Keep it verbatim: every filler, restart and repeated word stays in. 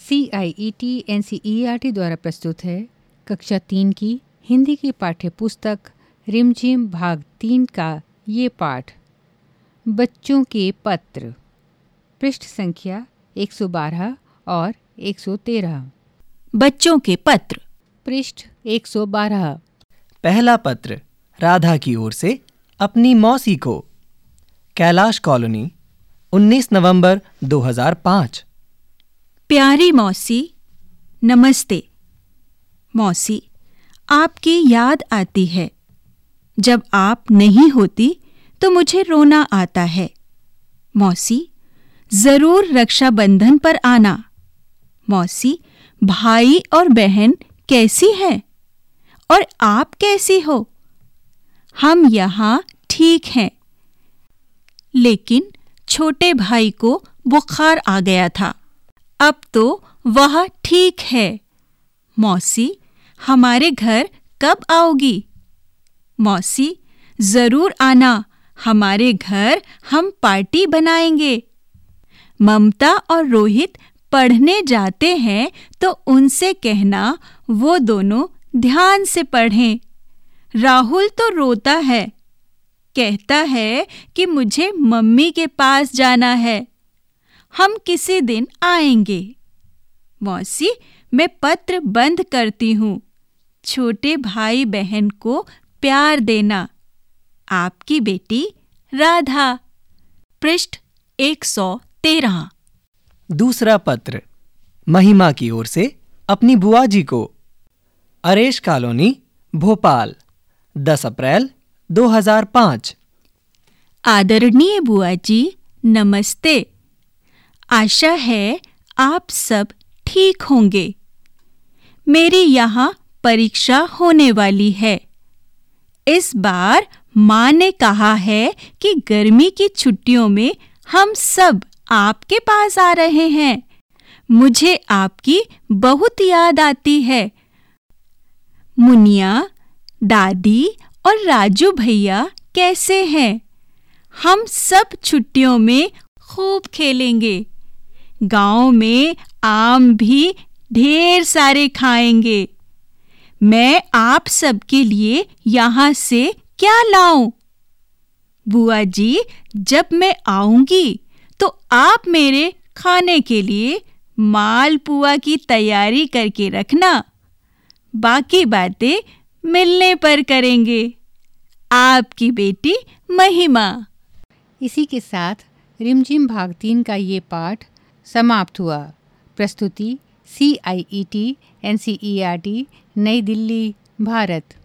C I E T N C E R T द्वारा प्रस्तुत है कक्षा तीन की हिंदी की पाठ्य पुस्तक रिमझिम भाग तीन का ये पाठ बच्चों के पत्र, पृष्ठ संख्या एक सौ बारह और एक सौ तेरह। बच्चों के पत्र, पृष्ठ एक सौ बारह। पहला पत्र राधा की ओर से अपनी मौसी को। कैलाश कॉलोनी, उन्नीस नवंबर दो हज़ार पाँच। प्यारी मौसी, नमस्ते। मौसी, आपकी याद आती है। जब आप नहीं होती तो मुझे रोना आता है। मौसी, जरूर रक्षाबंधन पर आना। मौसी, भाई और बहन कैसी हैं? और आप कैसी हो? हम यहाँ ठीक हैं, लेकिन छोटे भाई को बुखार आ गया था। अब तो वह ठीक है। मौसी, हमारे घर कब आओगी? मौसी, जरूर आना, हमारे घर हम पार्टी बनाएंगे। ममता और रोहित पढ़ने जाते हैं तो उनसे कहना वो दोनों ध्यान से पढ़ें। राहुल तो रोता है, कहता है कि मुझे मम्मी के पास जाना है। हम किसी दिन आएंगे। मौसी, मैं पत्र बंद करती हूँ। छोटे भाई बहन को प्यार देना। आपकी बेटी राधा। पृष्ठ एक सौ तेरह। दूसरा पत्र महिमा की ओर से अपनी बुआ जी को। अरेश कॉलोनी, भोपाल, दस अप्रैल दो हज़ार पाँच। आदरणीय बुआ जी, नमस्ते। आशा है आप सब ठीक होंगे। मेरी यहाँ परीक्षा होने वाली है। इस बार माँ ने कहा है कि गर्मी की छुट्टियों में हम सब आपके पास आ रहे हैं। मुझे आपकी बहुत याद आती है। मुनिया, दादी और राजू भैया कैसे हैं? हम सब छुट्टियों में खूब खेलेंगे। गांव में आम भी ढेर सारे खाएंगे। मैं आप सबके लिए यहाँ से क्या लाऊं? बुआ जी, जब मैं आऊंगी तो आप मेरे खाने के लिए मालपुआ की तैयारी करके रखना। बाकी बातें मिलने पर करेंगे। आपकी बेटी महिमा। इसी के साथ रिमझिम भाग तीन का ये पाठ समाप्त हुआ। प्रस्तुति C I E T N C E R T, नई दिल्ली, भारत।